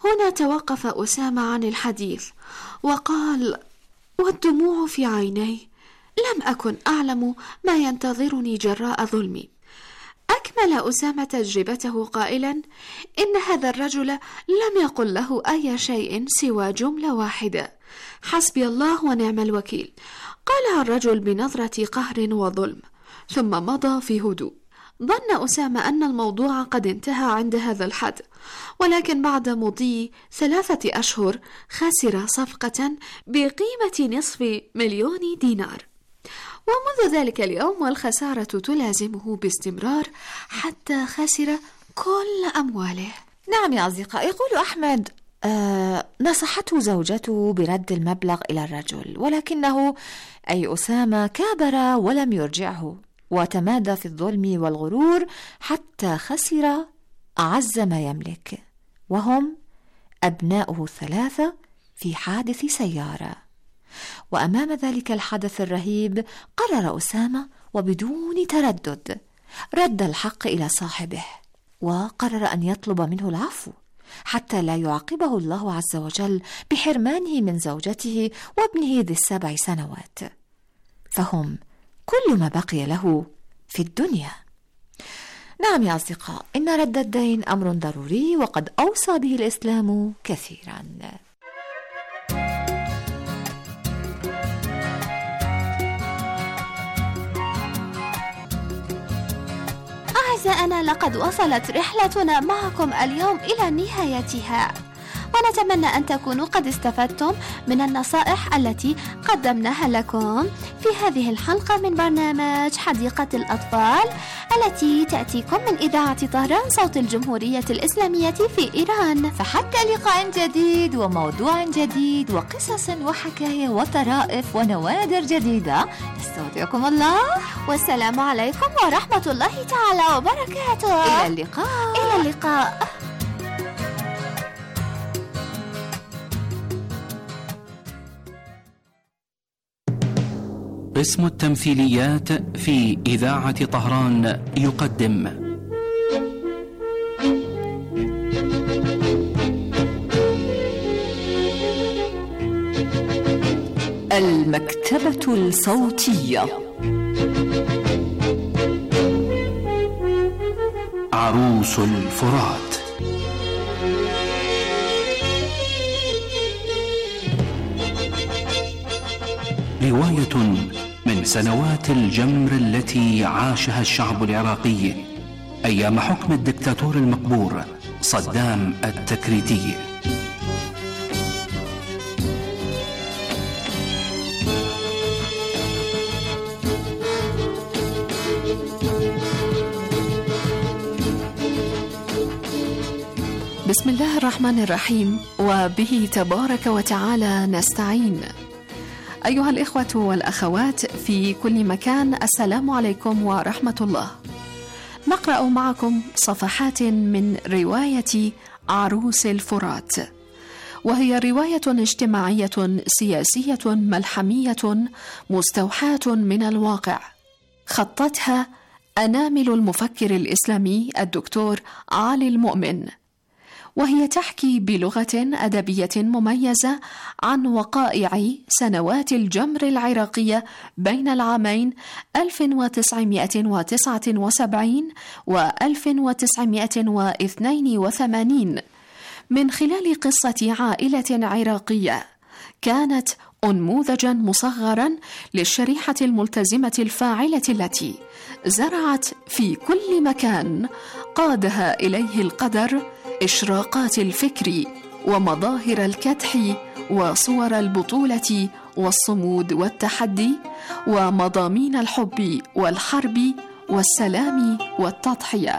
هنا توقف أسامة عن الحديث وقال: والدموع في عيني، لم أكن أعلم ما ينتظرني جراء ظلمي. أكمل أسامة تجربته قائلا: إن هذا الرجل لم يقل له أي شيء سوى جملة واحدة: حسبي الله ونعم الوكيل. قالها الرجل بنظرة قهر وظلم، ثم مضى في هدوء. ظن أسامة أن الموضوع قد انتهى عند هذا الحد، ولكن بعد مضي ثلاثة أشهر خسر صفقة بقيمة نصف مليون دينار، ومنذ ذلك اليوم والخسارة تلازمه باستمرار حتى خسر كل أمواله. نعم يا أصدقاء، يقول أحمد آه نصحته زوجته برد المبلغ إلى الرجل، ولكنه أي أسامة كابر ولم يرجعه، وتمادى في الظلم والغرور حتى خسر أعز ما يملك، وهم أبناؤه الثلاثة في حادث سيارة. وأمام ذلك الحدث الرهيب قرر أسامة وبدون تردد رد الحق إلى صاحبه، وقرر أن يطلب منه العفو حتى لا يعاقبه الله عز وجل بحرمانه من زوجته وابنه ذي السبع سنوات، فهم كل ما بقي له في الدنيا. نعم يا أصدقاء، إن رد الدين أمر ضروري وقد أوصى به الإسلام كثيرا. أعزائنا، لقد وصلت رحلتنا معكم اليوم إلى نهايتها، ونتمنى أن تكونوا قد استفدتم من النصائح التي قدمناها لكم في هذه الحلقة من برنامج حديقة الأطفال التي تأتيكم من إذاعة طهران صوت الجمهورية الإسلامية في إيران. فحتى لقاء جديد وموضوع جديد وقصص وحكاية وطرائف ونوادر جديدة، نستودعكم الله، والسلام عليكم ورحمة الله تعالى وبركاته. إلى اللقاء. إلى اللقاء. قسم التمثيليات في إذاعة طهران يقدم المكتبة الصوتية. عروس الفرات. رواية من سنوات الجمر التي عاشها الشعب العراقي أيام حكم الدكتاتور المقبور صدام التكريتي. بسم الله الرحمن الرحيم، وبه تبارك وتعالى نستعين. أيها الإخوة والأخوات في كل مكان، السلام عليكم ورحمة الله. نقرأ معكم صفحات من رواية عروس الفرات، وهي رواية اجتماعية سياسية ملحمية مستوحاة من الواقع، خطتها أنامل المفكر الإسلامي الدكتور علي المؤمن، وهي تحكي بلغة أدبية مميزة عن وقائع سنوات الجمر العراقية بين العامين ألف وتسعمائة وتسعة وسبعين و ألف وتسعمائة واثنين وثمانين، من خلال قصة عائلة عراقية كانت أنموذجا مصغرا للشريحة الملتزمة الفاعلة التي زرعت في كل مكان قادها إليه القدر إشراقات الفكر ومظاهر الكدح وصور البطولة والصمود والتحدي ومضامين الحب والحرب والسلام والتضحية.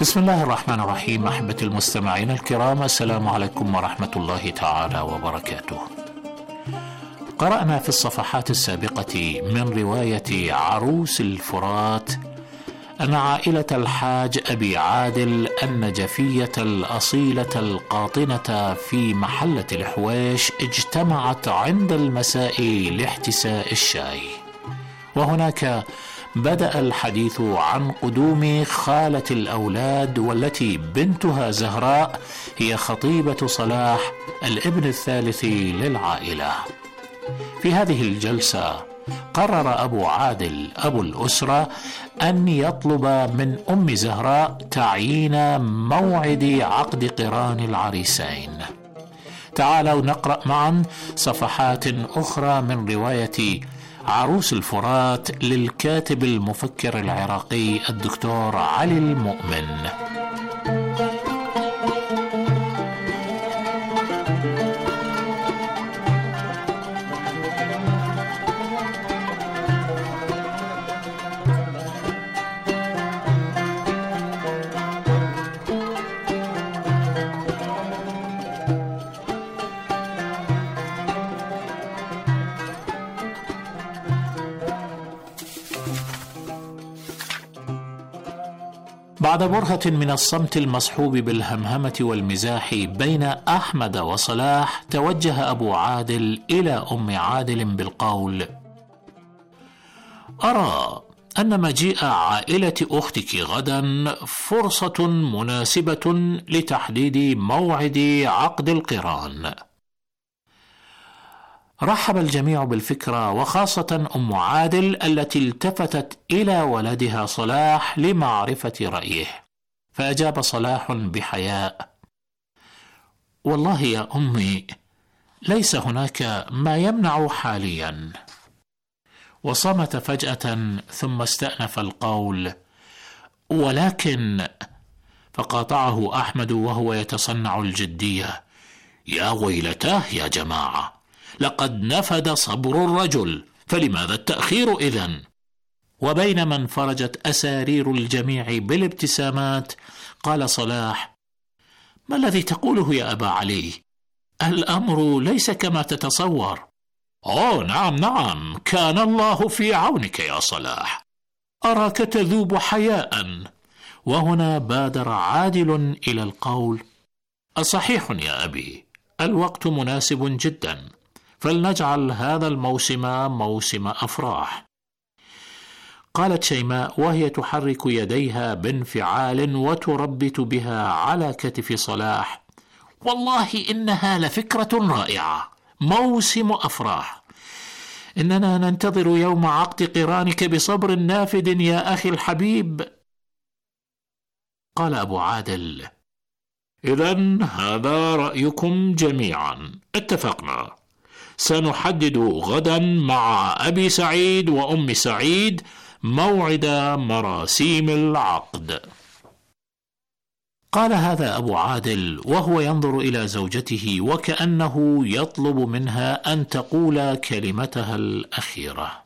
بسم الله الرحمن الرحيم. أحبتي المستمعين الكرام، السلام عليكم ورحمة الله تعالى وبركاته. قرأنا في الصفحات السابقة من رواية عروس الفرات أن عائلة الحاج أبي عادل النجفية الأصيلة القاطنة في محلة الحويش اجتمعت عند المساء لاحتساء الشاي، وهناك بدأ الحديث عن قدوم خالة الأولاد، والتي بنتها زهراء هي خطيبة صلاح الابن الثالث للعائلة. في هذه الجلسة قرر أبو عادل أبو الأسرة أن يطلب من أم زهراء تعيين موعد عقد قران العريسين. تعالوا نقرأ معا صفحات أخرى من رواية عروس الفرات للكاتب المفكر العراقي الدكتور علي المؤمن. بعد برهة من الصمت المصحوب بالهمهمة والمزاح بين أحمد وصلاح، توجه أبو عادل إلى أم عادل بالقول: أرى أن مجيء عائلة أختك غدا فرصة مناسبة لتحديد موعد عقد القران. رحب الجميع بالفكرة، وخاصة أم عادل التي التفتت إلى ولدها صلاح لمعرفة رأيه، فأجاب صلاح بحياء: والله يا أمي ليس هناك ما يمنع حاليا. وصمت فجأة ثم استأنف القول: ولكن. فقاطعه أحمد وهو يتصنع الجدية: يا ويلتاه يا جماعة، لقد نفد صبر الرجل، فلماذا التأخير إذن؟ وبينما انفرجت أسارير الجميع بالابتسامات، قال صلاح: ما الذي تقوله يا أبا علي؟ الأمر ليس كما تتصور. أوه نعم نعم، كان الله في عونك يا صلاح، أراك تذوب حياء. وهنا بادر عادل إلى القول: أصحيح يا أبي، الوقت مناسب جدا، فلنجعل هذا الموسم موسم أفراح. قالت شيماء وهي تحرك يديها بانفعال وتربت بها على كتف صلاح: والله إنها لفكرة رائعة، موسم أفراح. إننا ننتظر يوم عقد قرانك بصبر نافد يا أخي الحبيب. قال أبو عادل: إذن هذا رأيكم جميعا، اتفقنا. سنحدد غدا مع أبي سعيد وأم سعيد موعد مراسيم العقد. قال هذا أبو عادل وهو ينظر إلى زوجته وكأنه يطلب منها أن تقول كلمتها الأخيرة.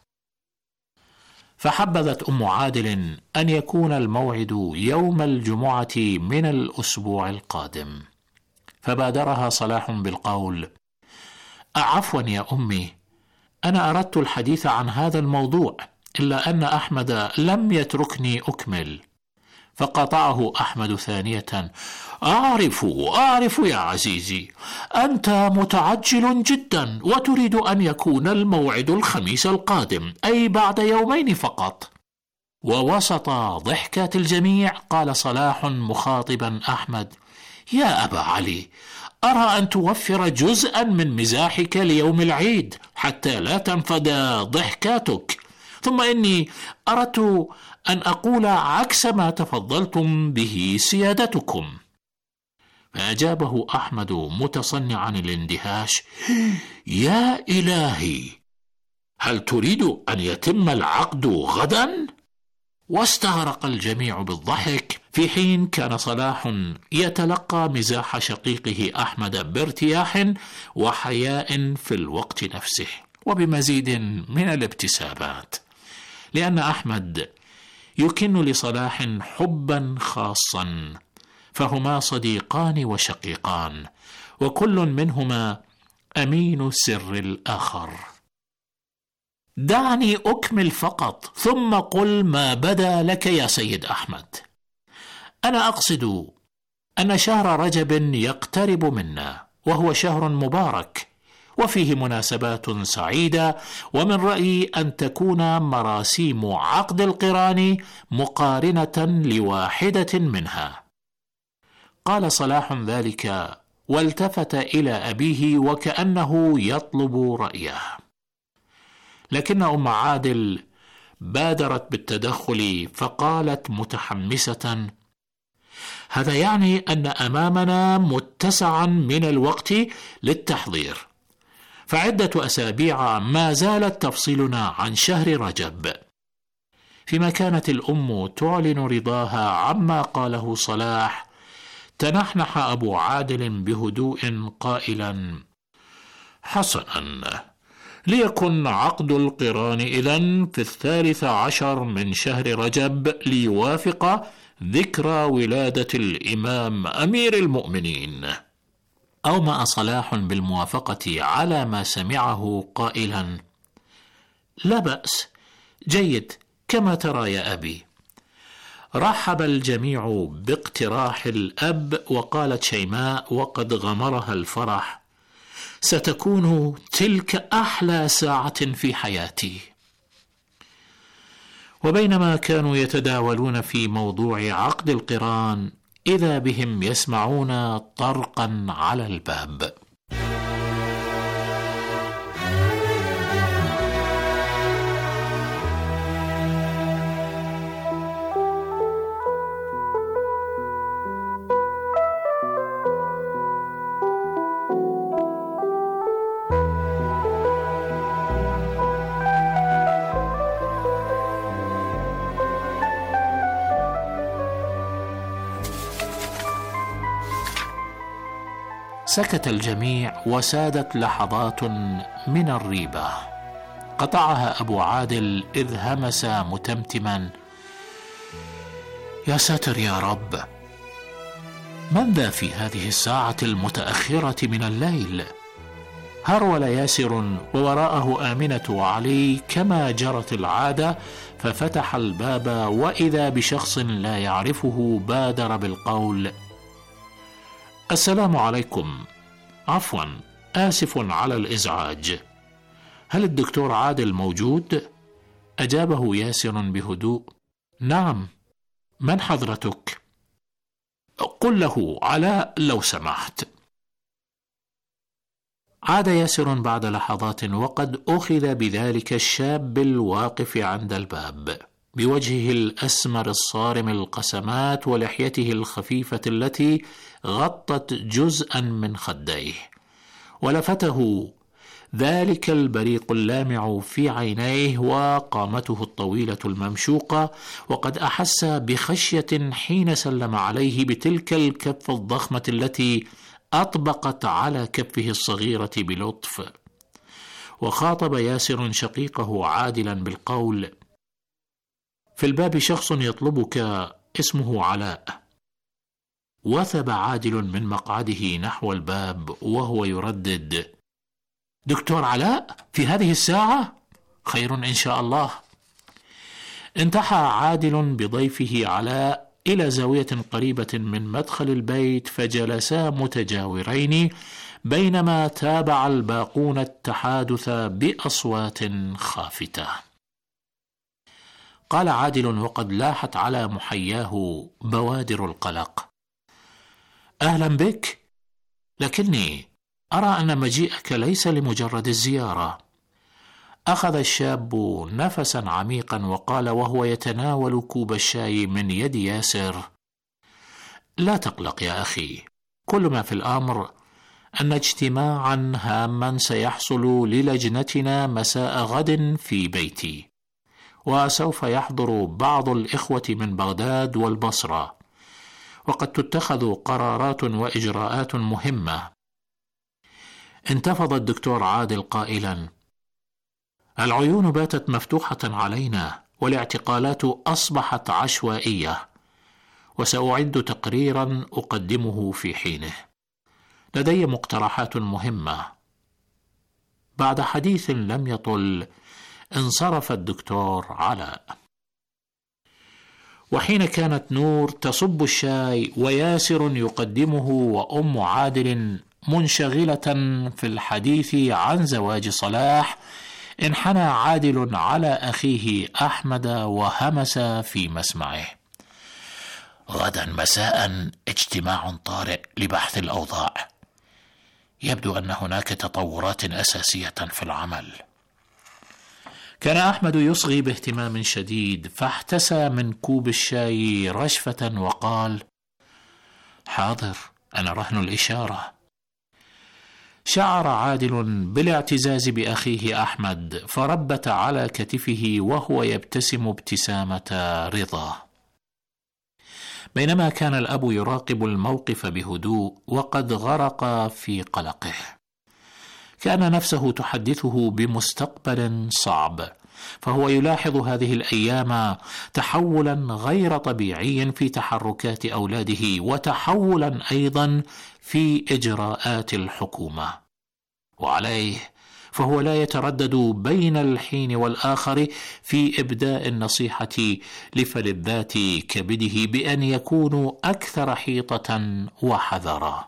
فحبذت أم عادل أن يكون الموعد يوم الجمعة من الأسبوع القادم، فبادرها صلاح بالقول: عفوا يا أمي، أنا أردت الحديث عن هذا الموضوع، إلا أن أحمد لم يتركني أكمل. فقاطعه أحمد ثانية: أعرف أعرف يا عزيزي، أنت متعجل جدا وتريد أن يكون الموعد الخميس القادم، أي بعد يومين فقط. ووسط ضحكات الجميع قال صلاح مخاطبا أحمد: يا أبا علي، أرى أن توفر جزءا من مزاحك ليوم العيد حتى لا تنفد ضحكاتك، ثم إني أردت أن أقول عكس ما تفضلتم به سيادتكم. فأجابه أحمد متصنعا الاندهاش: يا إلهي، هل تريد أن يتم العقد غدا؟ واستغرق الجميع بالضحك، في حين كان صلاح يتلقى مزاح شقيقه أحمد بارتياح وحياء في الوقت نفسه، وبمزيد من الابتسامات، لأن أحمد يكن لصلاح حبا خاصا، فهما صديقان وشقيقان، وكل منهما أمين سر الآخر. دعني أكمل فقط ثم قل ما بدا لك يا سيد أحمد. أنا أقصد أن شهر رجب يقترب منا، وهو شهر مبارك وفيه مناسبات سعيدة، ومن رأيي أن تكون مراسيم عقد القران مقارنة لواحدة منها. قال صلاح ذلك والتفت إلى أبيه وكأنه يطلب رأيه، لكن أم عادل بادرت بالتدخل فقالت متحمسة: هذا يعني أن أمامنا متسعا من الوقت للتحضير، فعدة أسابيع ما زالت تفصلنا عن شهر رجب. فيما كانت الأم تعلن رضاها عما قاله صلاح، تنحنح أبو عادل بهدوء قائلا: حسنا، ليكن عقد القران إذن في الثالث عشر من شهر رجب ليوافق ذكرى ولادة الإمام أمير المؤمنين. أومأ صلاح بالموافقة على ما سمعه قائلا: لا بأس، جيد كما ترى يا أبي. رحب الجميع باقتراح الأب، وقالت شيماء وقد غمرها الفرح: ستكون تلك أحلى ساعة في حياتي. وبينما كانوا يتداولون في موضوع عقد القران، إذا بهم يسمعون طرقا على الباب. سكت الجميع وسادت لحظات من الريبة، قطعها أبو عادل إذ همس متمتما: يا ساتر يا رب، من ذا في هذه الساعة المتأخرة من الليل؟ هرول ياسر ووراءه آمنة وعلي كما جرت العادة، ففتح الباب وإذا بشخص لا يعرفه بادر بالقول: السلام عليكم، عفوا، آسف على الإزعاج، هل الدكتور عادل موجود؟ أجابه ياسر بهدوء: نعم، من حضرتك؟ قل له علاء لو سمحت. عاد ياسر بعد لحظات وقد أخذ بذلك الشاب الواقف عند الباب، بوجهه الأسمر الصارم القسمات ولحيته الخفيفة التي غطت جزءا من خديه، ولفته ذلك البريق اللامع في عينيه وقامته الطويلة الممشوقة، وقد أحس بخشية حين سلم عليه بتلك الكف الضخمة التي أطبقت على كفه الصغيرة بلطف. وخاطب ياسر شقيقه عادلا بالقول: في الباب شخص يطلبك، اسمه علاء. وثب عادل من مقعده نحو الباب وهو يردد: دكتور علاء في هذه الساعة؟ خير إن شاء الله. انتحى عادل بضيفه علاء إلى زاوية قريبة من مدخل البيت، فجلسا متجاورين بينما تابع الباقون التحادث بأصوات خافتة. قال عادل وقد لاحت على محياه بوادر القلق: أهلا بك، لكني أرى أن مجيئك ليس لمجرد الزيارة. أخذ الشاب نفسا عميقا وقال وهو يتناول كوب الشاي من يد ياسر: لا تقلق يا أخي، كل ما في الأمر أن اجتماعا هاما سيحصل للجنتنا مساء غد في بيتي، وسوف يحضر بعض الإخوة من بغداد والبصرة، وقد تتخذ قرارات وإجراءات مهمة. انتفض الدكتور عادل قائلا: العيون باتت مفتوحة علينا، والاعتقالات أصبحت عشوائية، وسأعد تقريرا أقدمه في حينه. لدي مقترحات مهمة. بعد حديث لم يطل انصرف الدكتور علاء، وحين كانت نور تصب الشاي وياسر يقدمه وأم عادل منشغلة في الحديث عن زواج صلاح، انحنى عادل على أخيه أحمد وهمس في مسمعه: غدا مساء اجتماع طارئ لبحث الأوضاع. يبدو أن هناك تطورات أساسية في العمل. كان أحمد يصغي باهتمام شديد، فاحتسى من كوب الشاي رشفة وقال: حاضر، أنا رهن الإشارة. شعر عادل بالاعتزاز بأخيه أحمد، فربت على كتفه وهو يبتسم ابتسامة رضا. بينما كان الأب يراقب الموقف بهدوء وقد غرق في قلقه، كان نفسه تحدثه بمستقبل صعب، فهو يلاحظ هذه الأيام تحولا غير طبيعي في تحركات أولاده، وتحولا أيضا في إجراءات الحكومة. وعليه فهو لا يتردد بين الحين والآخر في إبداء النصيحة لفلذات كبده بأن يكونوا أكثر حيطة وحذرا.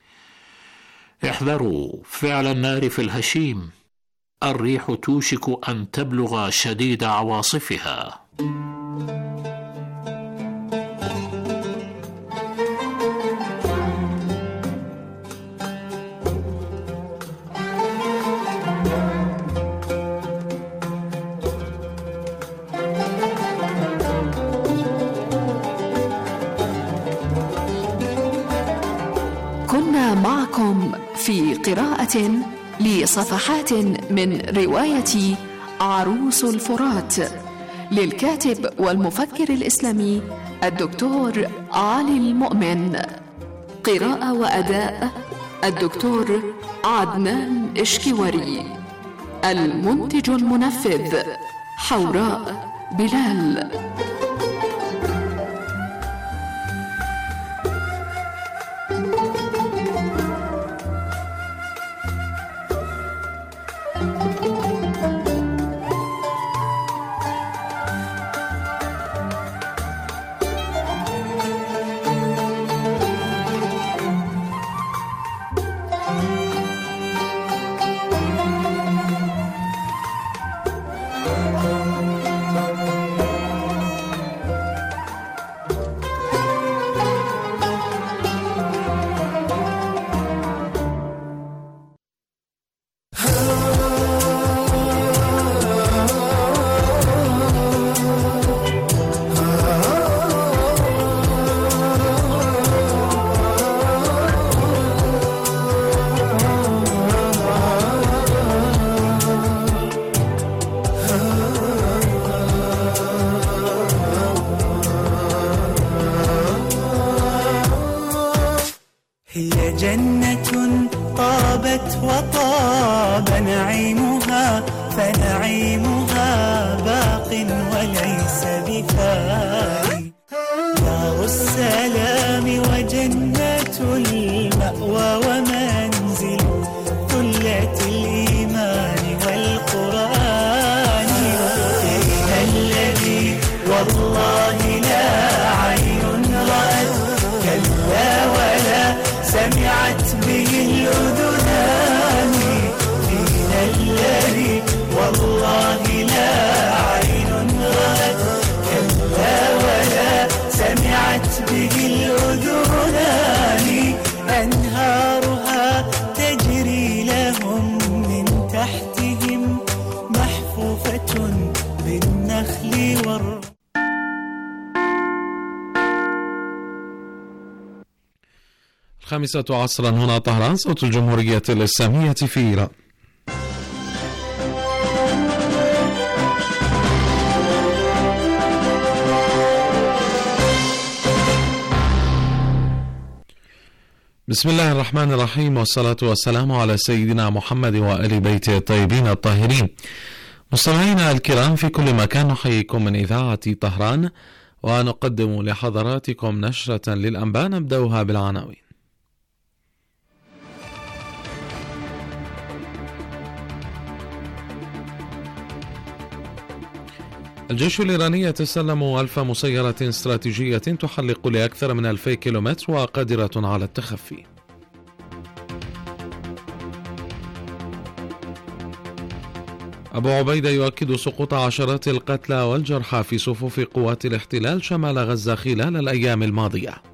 احذروا فعل النار في الهشيم، الريح توشك أن تبلغ شديد عواصفها. كنا معكم في قراءة لصفحات من رواية عروس الفرات للكاتب والمفكر الإسلامي الدكتور علي المؤمن. قراءة وأداء الدكتور عدنان إشكيوري. المنتج المنفذ حوراء بلال. وطاب نعيمها فنعيمها باق وليس بفاني. دار السلام وجنة المأوى ومنزل ثلة الإيمان والقرآن. أين الذي والله لا عين رأت كلا ولا سمعت به الأذنان. أين الذي والله لا عين رأت كلا ولا سمعت به الأذنان. أنهارها تجري لهم من تحتهم محفوفة بالنخل والرمان. الخامسة عصرا هنا طهران، صوت الجمهورية الإسلامية في إيران. بسم الله الرحمن الرحيم، والصلاة والسلام على سيدنا محمد وآل بيته الطيبين الطاهرين. مستمعينا الكرام في كل مكان، نحييكم من إذاعة طهران ونقدم لحضراتكم نشرة للأنباء نبدأها بالعناوين. الجيش الإيراني يتسلم ألف مسيرة استراتيجية تحلق لأكثر من ألفي كيلومتر وقادرة على التخفي. أبو عبيدة يؤكد سقوط عشرات القتلى والجرحى في صفوف قوات الاحتلال شمال غزة خلال الأيام الماضية.